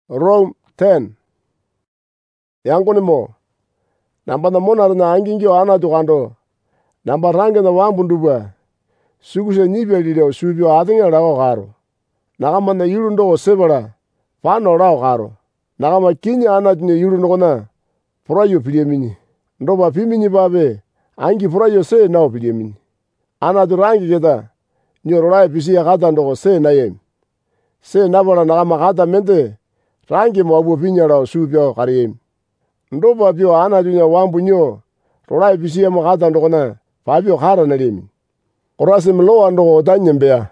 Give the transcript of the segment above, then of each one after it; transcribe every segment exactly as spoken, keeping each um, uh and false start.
Rome ten. Yangu ni mo. Namba na mona na angingio ana tukando. Namba range na wambu nduba. Suguse nipe lile subio atinga lao garo. Nakama na yuru ndo sebara. Pano lao garo. Nakama kinya ana tine yuru ndo na. Purayo piliemini. Ndoba pimini babe. Angi purayo se nao piliemini. Ana tu rangi kita. Nyorolai pisi ya kata ndo se na yem. Se nabara nakama kata mente. Rangi mwabu pinya lao subio kariem. Ndoba pio ana tunya wambu nyo. Rolai pisi ya makata ndo na. Fabio kara na lemi. Korasi mloa ndo otanyembea.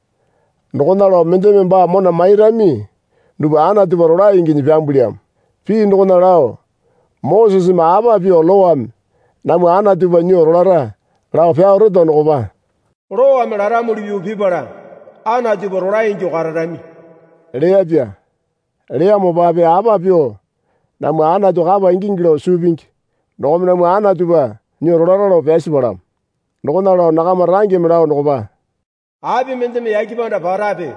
Ndo na lo mente memba mona mairami. Nduba ana tu rolai ingi nyambuliam. Pi ndo na lao. Moses maaba pio loam. Namu ana tu banyo rolara. Lao pia roto ndo ba. Roa melara muri pibara. Ana tu rolai ingi kararami. Lea pia. Lea mo babe aba pio. Namu ana tu kaba ingi ngilo subinki. Ndo namu ana tu ba. Nyo rolara lo pia sibaram. Ndo na lo nakama rangi mrao ndo ba. Abi mente me yaki banda barabe.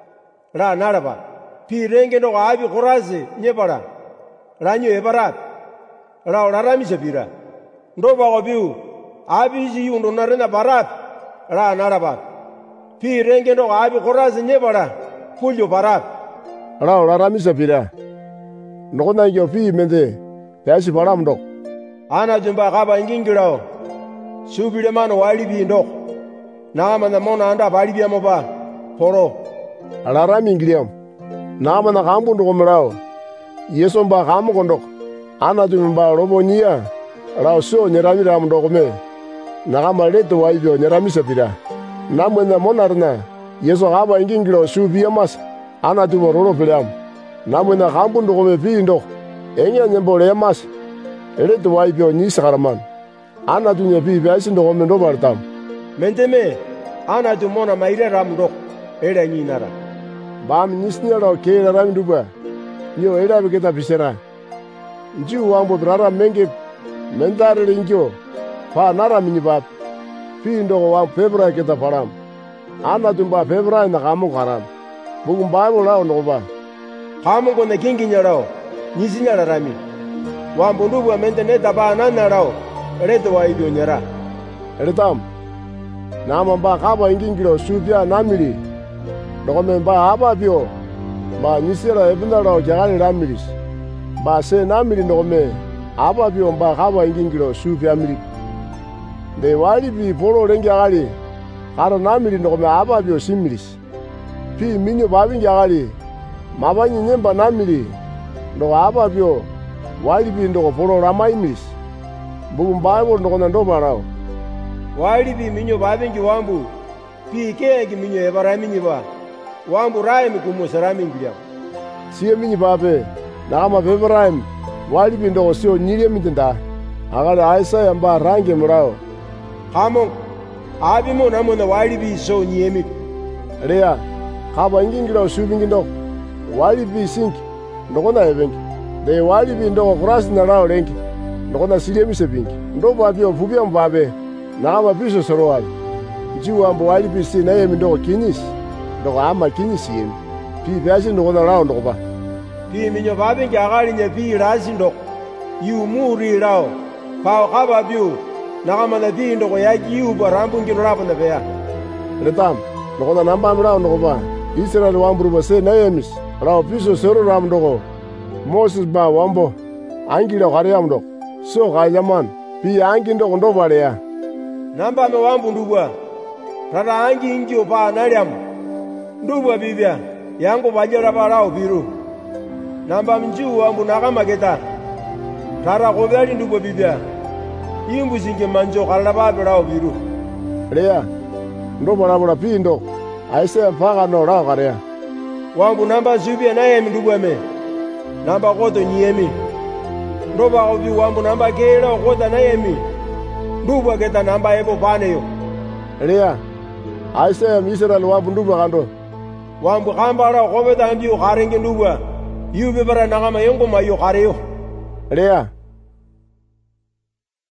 Ra naraba. Pi renge ndo abi koraze nyebara. Ranyo ebarat. Ra rarami sepira. Ndo ba obiu. Abi ji yundo narena barat. Ra naraba. Pi renge ndo abi koraze nyebara. Fulyo barat. Ra rarami sepira. Ndo na yo pi mente. Pesi baram ndo. Ana jumba kaba ingingirao. Subire mano walibi ndo. Nama na mona anda walibi amoba. Poro. Rarami ingiliam. Nama na kambu ndo mrao. Yeso mba kamu kondo. Ana tu mba robo nia. Rao so nyerami ram ndo kome. Nakama leto waibio nyerami sepira. Namu na mona rna. Yeso kaba ingingilo subia mas. Ana tu roro pilam. Namu na kambu ndo kome pi ndo. Enya nyembo le mas. Leto waibio nyisa karaman. Ana tu nyepi biasi ndo kome ndo bartam. Menteme. Ana tu mona maire ram ndo. Era nyinara. Bam nisnya ro ke ram nduba. Nyo era biketa bisera. Nju wambo brara menge mendare ringyo. Pa nara minibab. Pi ndo wa febra keta param. Ana tu ba febra na kamu karam. Bugum babo lao ndo ba. Kamu ko na kingi nyarao. Nisinya rami. Wambo nduba mente neta ba nana rao. Reto wa ibyo nyara. Retam. Nama ba kaba ingingiro subia namili. Dokome ba aba bio. Ba nisira ebina rao jagani ramilis. Ba se namili dokome. Aba bio ba kaba ingingiro subia mili. De wali bi polo rengi agali. Kara namili dokome aba bio similis. Pi minyo babingi agali. Mabanyi nyemba namili. Doko aba bio. Wali bi ndoko polo ramai milis. Bugum Bible ndo na ndo marao. Wali bi minyo babingi wambu. Pi kegi minyo ebarami nyiba. Wambu raimi kumusarami ngiya. Siye minyi babe. Nakama bebe raimi. Wali bi ndo sio nyile mitinda. Agale aisa yamba rangi mrao. Hamon. Abi mo namo na wali bi so nyemi. Rea. Kaba ingingiro subingi ndo. Wali bi sinki. Ndo na evenki. De wali bi ndo kurasi na rao renki. Ndokona silie mise pingi. Ndo babio vubia mbabe. Na ama piso sorowali. Jiwa ambo wali pisi na yemi ndoko kinisi. Ndoko ama kinisi yemi. Pi biasi ndokona rao ndokoba. Pi minyo babi nki agali nye pi razi ndoko. Yu muri rao. Pao kaba biu. Nakama na pi ndoko yaki yu barambu nki nrapo na beya. Retam. Ndokona namba mrao ndokoba. Israel wamburu base na yemis. Rao piso soro ram ndoko. Moses ba wambo. Angila kare amdoko. So kajaman, pi angi ndo ndo bale ya. Namba me wambu ndubwa. Rara angi ingi opa anariam. Ndubwa bibia, yangu bajera barao biru. Namba mjiu wambu nakama geta. Rara kovyali ndubwa bibia. Imbu zingi manjo kalaba barao biru. Lea, ndo barabara pi ndo. Aise mpaka no rao karea. Wambu namba zubia na yemi ndubwa me. Namba koto nyemi. Ndoba obi wambu namba kera okota na yemi. Nduba keta namba ebo bane yo. Lea. Aise ya Israel wambu nduba kando. Wambu kambara okobeta ambi yo karengi nduba. Yu bebara nagama yongo mayo kare yo. Lea.